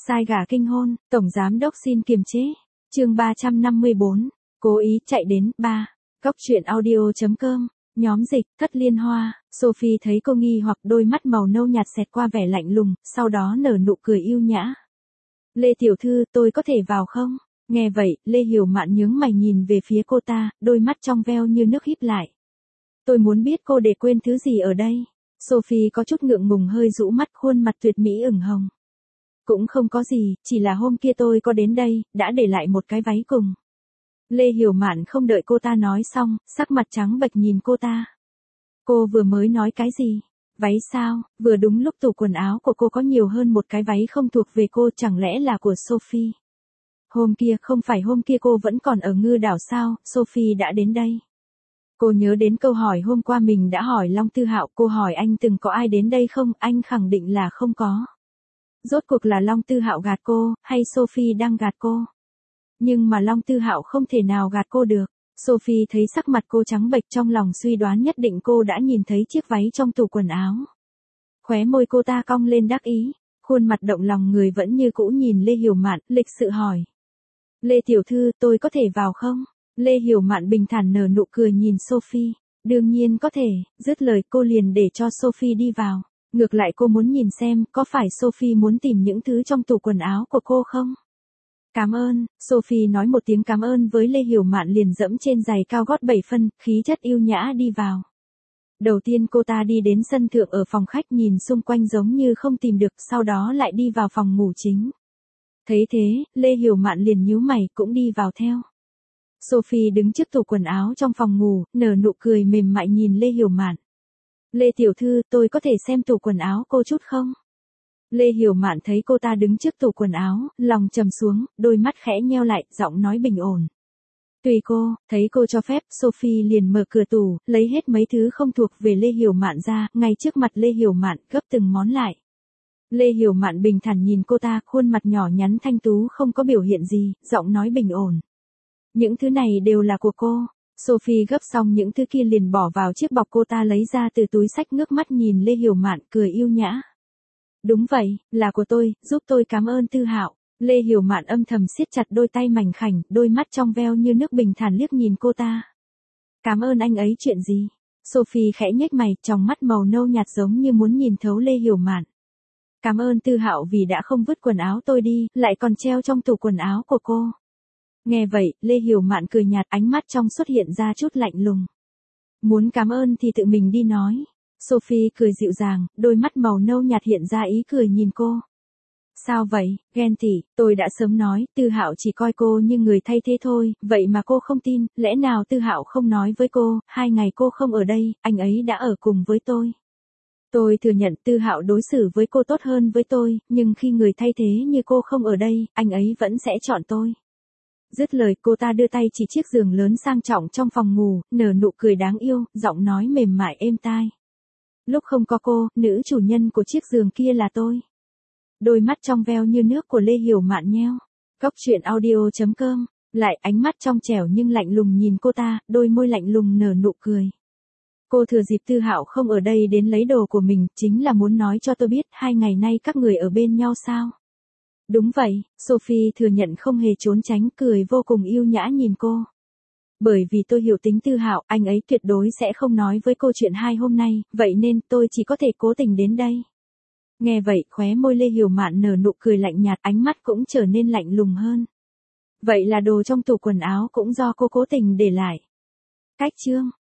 Sai gà kinh hôn, Tổng Giám Đốc xin kiềm chế. Chương 354. Cố ý chạy đến. 3. Góc truyện audio.com. Nhóm dịch, Thất Liên Hoa. Sophie thấy cô nghi hoặc đôi mắt màu nâu nhạt xẹt qua vẻ lạnh lùng, sau đó nở nụ cười yêu nhã. Lê tiểu thư, tôi có thể vào không? Nghe vậy, Lê Hiểu Mạn nhướng mày nhìn về phía cô ta, đôi mắt trong veo như nước híp lại. Tôi muốn biết cô để quên thứ gì ở đây. Sophie có chút ngượng ngùng hơi rũ mắt, khuôn mặt tuyệt mỹ ửng hồng. Cũng không có gì, chỉ là hôm kia tôi có đến đây, đã để lại một cái váy cùng. Lê Hiểu Mạn không đợi cô ta nói xong, sắc mặt trắng bệch nhìn cô ta. Cô vừa mới nói cái gì? Váy sao? Vừa đúng lúc tủ quần áo của cô có nhiều hơn một cái váy không thuộc về cô, chẳng lẽ là của Sophie? Hôm kia, không phải hôm kia cô vẫn còn ở Ngư Đảo sao? Sophie đã đến đây. Cô nhớ đến câu hỏi hôm qua mình đã hỏi Long Tư Hạo, cô hỏi anh từng có ai đến đây không, anh khẳng định là không có. Rốt cuộc là Long Tư Hạo gạt cô, hay Sophie đang gạt cô? Nhưng mà Long Tư Hạo không thể nào gạt cô được. Sophie thấy sắc mặt cô trắng bệch, trong lòng suy đoán nhất định cô đã nhìn thấy chiếc váy trong tủ quần áo. Khóe môi cô ta cong lên đắc ý, khuôn mặt động lòng người vẫn như cũ nhìn Lê Hiểu Mạn, lịch sự hỏi. Lê tiểu thư, tôi có thể vào không? Lê Hiểu Mạn bình thản nở nụ cười nhìn Sophie. Đương nhiên có thể, dứt lời cô liền để cho Sophie đi vào. Ngược lại cô muốn nhìn xem, có phải Sophie muốn tìm những thứ trong tủ quần áo của cô không? Cảm ơn, Sophie nói một tiếng cảm ơn với Lê Hiểu Mạn liền dẫm trên giày cao gót 7 phân, khí chất yêu nhã đi vào. Đầu tiên cô ta đi đến sân thượng ở phòng khách nhìn xung quanh giống như không tìm được, sau đó lại đi vào phòng ngủ chính. Thấy thế, Lê Hiểu Mạn liền nhíu mày cũng đi vào theo. Sophie đứng trước tủ quần áo trong phòng ngủ, nở nụ cười mềm mại nhìn Lê Hiểu Mạn. Lê tiểu thư, tôi có thể xem tủ quần áo cô chút không? Lê Hiểu Mạn thấy cô ta đứng trước tủ quần áo, lòng trầm xuống, đôi mắt khẽ nheo lại, giọng nói bình ổn. Tùy cô, thấy cô cho phép, Sophie liền mở cửa tủ, lấy hết mấy thứ không thuộc về Lê Hiểu Mạn ra, ngay trước mặt Lê Hiểu Mạn, gấp từng món lại. Lê Hiểu Mạn bình thản nhìn cô ta, khuôn mặt nhỏ nhắn thanh tú không có biểu hiện gì, giọng nói bình ổn. Những thứ này đều là của cô. Sophie gấp xong những thứ kia liền bỏ vào chiếc bọc cô ta lấy ra từ túi xách, ngước mắt nhìn Lê Hiểu Mạn, cười yêu nhã. Đúng vậy, là của tôi, giúp tôi cảm ơn Tư Hạo. Lê Hiểu Mạn âm thầm siết chặt đôi tay mảnh khảnh, đôi mắt trong veo như nước bình thản liếc nhìn cô ta. Cảm ơn anh ấy chuyện gì? Sophie khẽ nhếch mày, trong mắt màu nâu nhạt giống như muốn nhìn thấu Lê Hiểu Mạn. Cảm ơn Tư Hạo vì đã không vứt quần áo tôi đi, lại còn treo trong tủ quần áo của cô. Nghe vậy, Lê Hiểu Mạn cười nhạt, ánh mắt trong xuất hiện ra chút lạnh lùng. Muốn cảm ơn thì tự mình đi nói. Sophie cười dịu dàng, đôi mắt màu nâu nhạt hiện ra ý cười nhìn cô. Sao vậy, ghen tị, tôi đã sớm nói, Tư Hạo chỉ coi cô như người thay thế thôi, vậy mà cô không tin, lẽ nào Tư Hạo không nói với cô, 2 ngày cô không ở đây, anh ấy đã ở cùng với tôi. Tôi thừa nhận Tư Hạo đối xử với cô tốt hơn với tôi, nhưng khi người thay thế như cô không ở đây, anh ấy vẫn sẽ chọn tôi. Dứt lời cô ta đưa tay chỉ chiếc giường lớn sang trọng trong phòng ngủ, nở nụ cười đáng yêu, giọng nói mềm mại êm tai. Lúc không có cô, nữ chủ nhân của chiếc giường kia là tôi. Đôi mắt trong veo như nước của Lê Hiểu Mạn nheo. Góc truyện audio.com. Lại ánh mắt trong trẻo nhưng lạnh lùng nhìn cô ta, đôi môi lạnh lùng nở nụ cười. Cô thừa dịp Tư Hạo không ở đây đến lấy đồ của mình, chính là muốn nói cho tôi biết 2 ngày nay các người ở bên nhau sao? Đúng vậy, Sophie thừa nhận không hề trốn tránh, cười vô cùng yêu nhã nhìn cô. Bởi vì tôi hiểu tính Tư Hạo, anh ấy tuyệt đối sẽ không nói với cô chuyện 2 hôm nay, vậy nên tôi chỉ có thể cố tình đến đây. Nghe vậy, khóe môi Lê Hiểu Mạn nở nụ cười lạnh nhạt, ánh mắt cũng trở nên lạnh lùng hơn. Vậy là đồ trong tủ quần áo cũng do cô cố tình để lại. Cách chương